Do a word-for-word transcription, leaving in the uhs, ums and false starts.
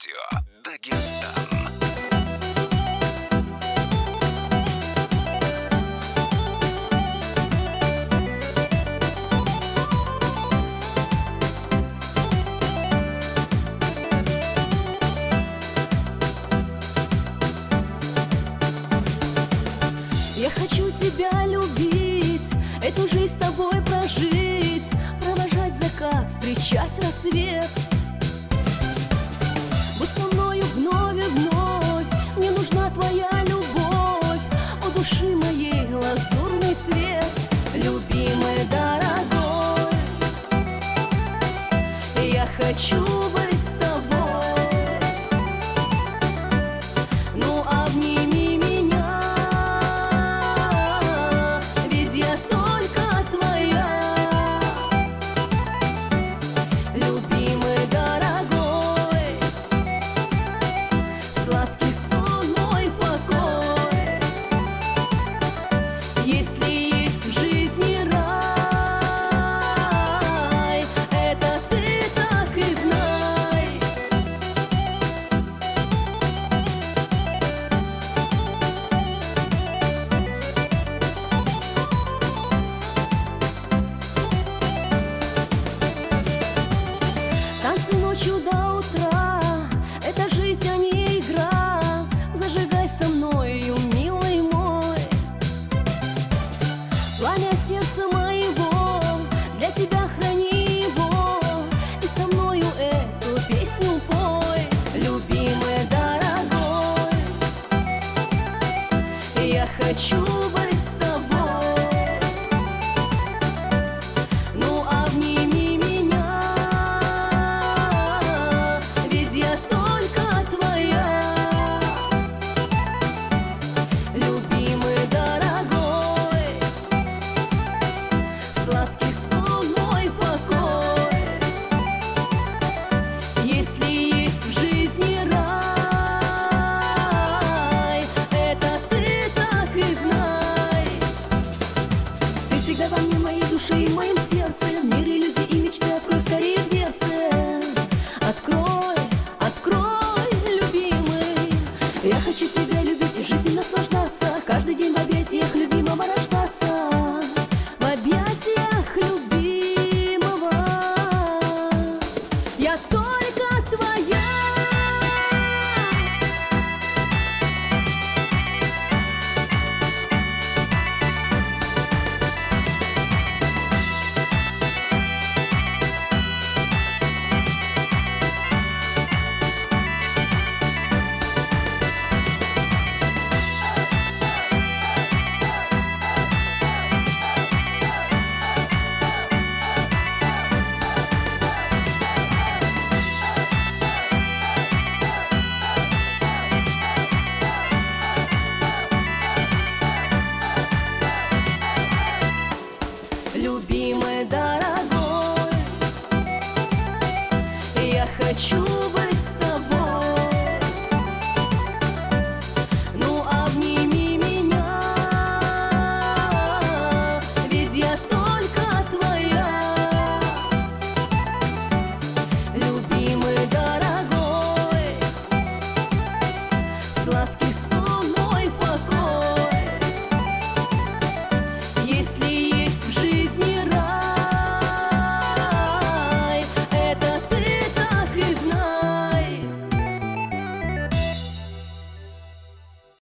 Радио Дагестан. Я хочу тебя любить, эту жизнь с тобой прожить, провожать закат, встречать рассвет. Будь со мною вновь и вновь, мне нужна твоя любовь, у души моей лазурный цвет. Любимый, дорогой, я хочу быть с тобой. Ну, обними меня, ведь я только твоя. Любимый, дорогой, сладкий сон, мой покой. Если есть в жизни рай, это ты так и знай. Танцы ночью до утра, это жизнь, а не игра. Зажигай со мною, милый мой, пламя сердца моего, для тебя храни его, и со мною эту песню пой. Любимый, дорогой, я хочу быть с тобой. Ну, обними меня, ведь я только твоя. Любимый, дорогой, сладкий сон, мой покой. Если есть в жизни рай, это ты так и знай. Ты всегда во мне, моей душе и в моем сердце. Мир иллюзий и мечты, открой скорее дверцы. Открой, открой, любимый. Я хочу тебя любить и жизнью наслаждаться, каждый день в объятиях любви